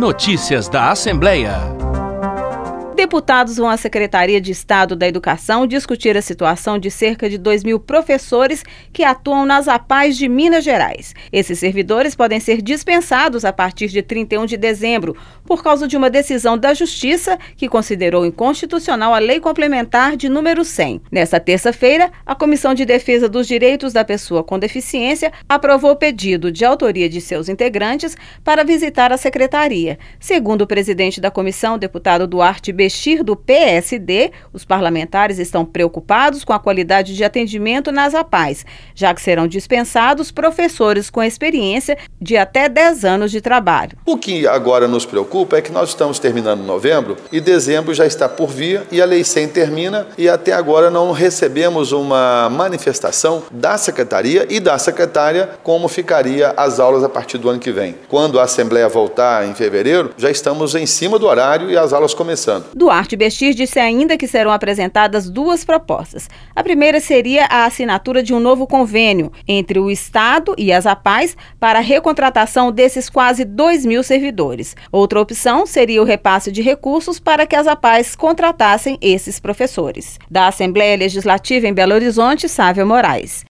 Notícias da Assembleia. Deputados vão à Secretaria de Estado da Educação discutir a situação de cerca de 2.000 professores que atuam nas APAES de Minas Gerais. Esses servidores podem ser dispensados a partir de 31 de dezembro, por causa de uma decisão da Justiça que considerou inconstitucional a Lei Complementar de número 100. Nesta terça-feira, a Comissão de Defesa dos Direitos da Pessoa com Deficiência aprovou o pedido de autoria de seus integrantes para visitar a Secretaria. Segundo o presidente da comissão, deputado Duarte Bechir, do PSD, os parlamentares estão preocupados com a qualidade de atendimento nas APAES, já que serão dispensados professores com experiência de até 10 anos de trabalho. O que agora nos preocupa é que nós estamos terminando novembro e dezembro já está por vir e a Lei 100 termina e até agora não recebemos uma manifestação da Secretaria e da Secretária como ficaria as aulas a partir do ano que vem. Quando a Assembleia voltar em fevereiro, já estamos em cima do horário e as aulas começando. Duarte Bechir disse ainda que serão apresentadas duas propostas. A primeira seria a assinatura de um novo convênio entre o Estado e as APAES para a recontratação desses quase 2.000 servidores. Outra opção seria o repasse de recursos para que as APAES contratassem esses professores. Da Assembleia Legislativa em Belo Horizonte, Sávia Moraes.